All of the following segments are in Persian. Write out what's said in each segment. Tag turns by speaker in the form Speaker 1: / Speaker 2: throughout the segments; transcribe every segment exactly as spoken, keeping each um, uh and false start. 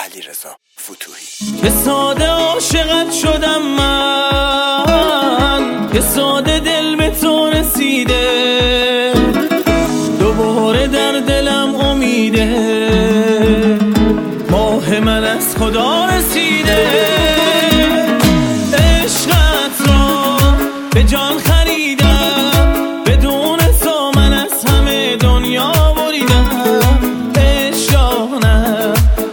Speaker 1: علیرضا فتوحی.
Speaker 2: به ساده عاشقت شدم من، که ساده دل به تو رسیده، دوباره در دلم امیده، ماه من از خدا رسیده. عشقت را به جان خریدم، بدون تو من از همه دنیا بریدم. عشقانم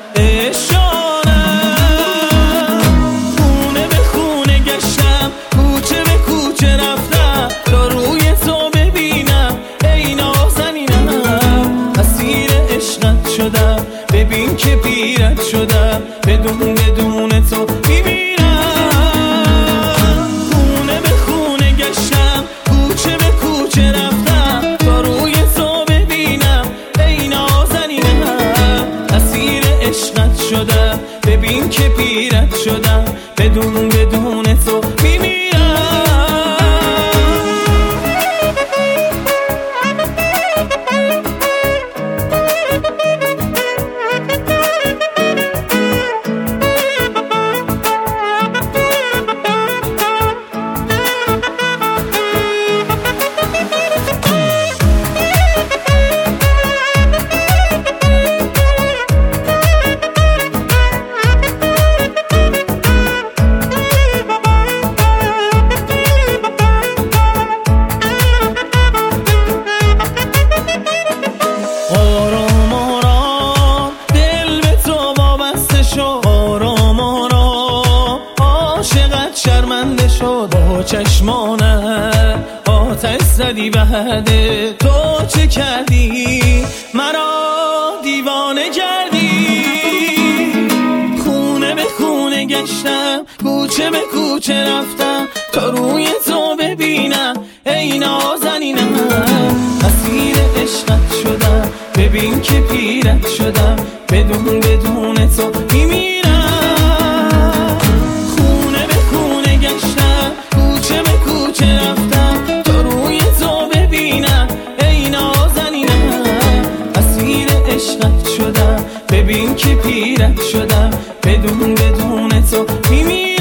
Speaker 2: عشقانم، خونه به خونه گشتم، کوچه به کوچه رفتم، تا روی تو ببینم ای نازنینم. اسیر عشقت شدم، ببین که پیرت شدم، بدون بدون تو میمیرم. خونه به خونه گشتم، کوچه به کوچه رفتم، تا روی تو ببینم ای نازنینم. اسیر عشقت شدم، ببین که پیرت شدم، بدون بدون تو میمیرم. آرام آرام دل به تو وابسته شد، آرام آرام عاشقت شرمنده شد. با چشمانت آتش زدی بعد تو چه کردی، مرا دیوانه کردی. خونه به خونه گشتم، کوچه به کوچه رفتم، تا روی تو ببینم ای نازنینم. اسیر عشقت شدم، ببین که پیرت شدم، بدون بدون تو میمیرم. خونه به خونه گشتم، کوچه به کوچه رفتم، تا روی تو ببینم ای نازنینم. اسیر عشقت شدم، ببین که پیرت شدم، بدون بدون تو میمیرم.